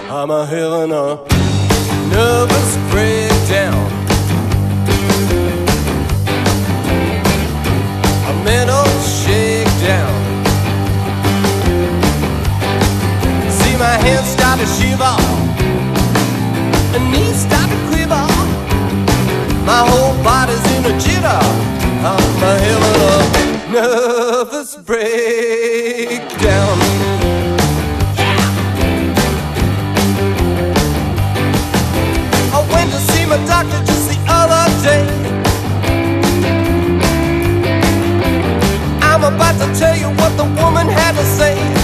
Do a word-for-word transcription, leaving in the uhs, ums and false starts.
I'm a having a nervous breakdown, a mental shakedown. See my hands start to shiver, and knees start to quiver. My whole body's in a jitter. I'm having a nervous breakdown. I went to see my doctor just the other day. I'm about to tell you what the woman had to say.